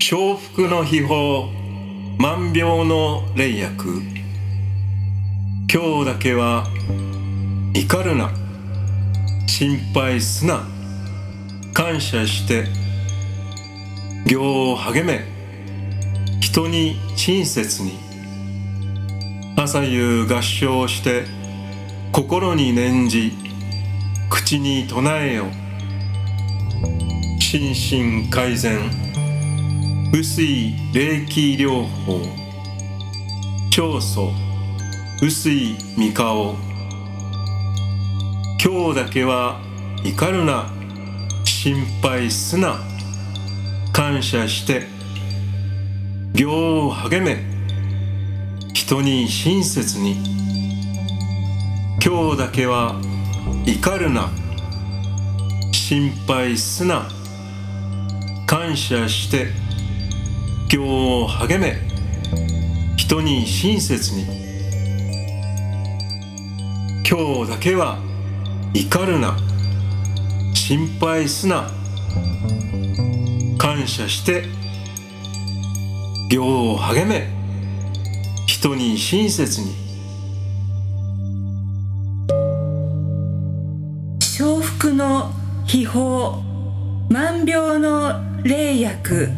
承服の秘法、万病の霊薬。今日だけは怒るな、心配すな、感謝して行を励め、人に親切に、朝夕合唱して心に念じ、口に唱えよ。心身改善、雨水霊気療法、長祖雨水御顔。今日だけは怒るな、心配すな、感謝して行を励め、人に親切に。今日だけは怒るな、心配すな、感謝して行を励め、人に親切に。今日だけは怒るな、心配すな、感謝して行を励め、人に親切に。 承服の秘法、万病の霊薬。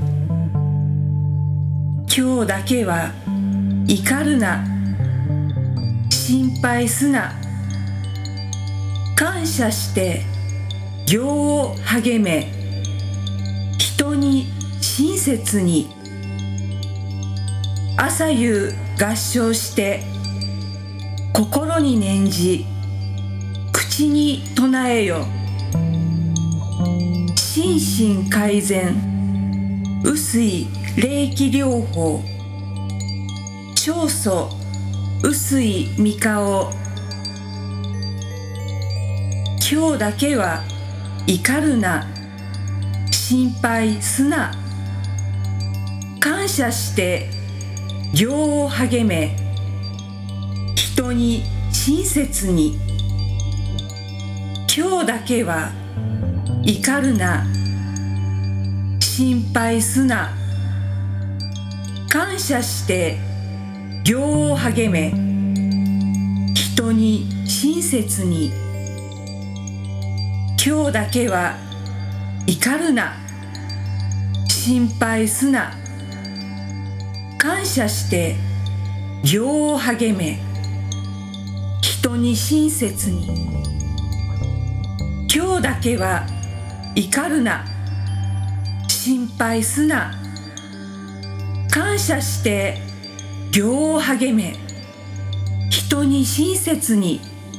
今日だけは怒るな、心配すな、感謝して行を励め、人に親切に。朝夕合唱して心に念じ、口に唱えよ。心身改善、雨水霊気療法、長祖雨水御顔。今日だけは怒るな、心配すな、感謝して行を励め、人に親切に。今日だけは怒るな、心配すな、感謝して行を励め、人に親切に。今日だけは怒るな、心配すな、感謝して行を励め、人に親切に。今日だけは怒るな、心配すな、感謝して行を励め、人に親切に。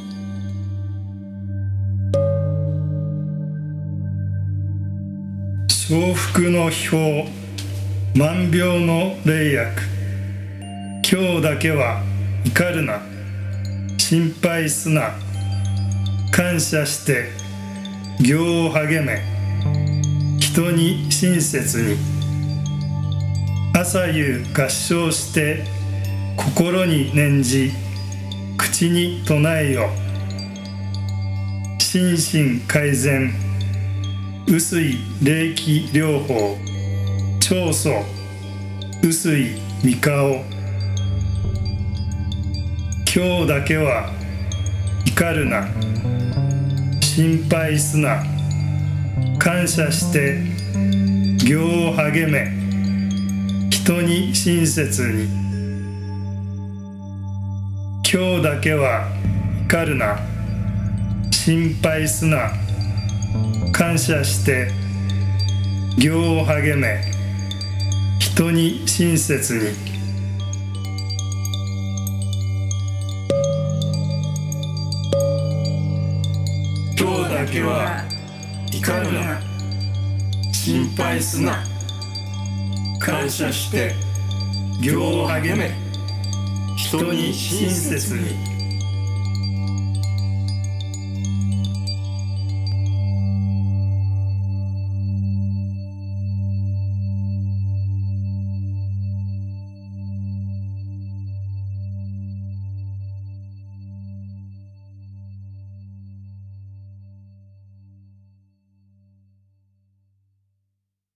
承服の秘法、万病の霊薬。今日だけは怒るな、心配すな、感謝して行を励め、人に親切に。朝夕合唱して心に念じ、口に唱えよ。心身改善、雨水霊気療法、長祖雨水御顔。今日だけは怒るな、心配すな、感謝して行を励め、人に親切に。今日だけは怒るな、心配すな、感謝して行を励め、人に親切に。 今日だけは怒るな、心配すな、感謝して行を励め、人に親切に。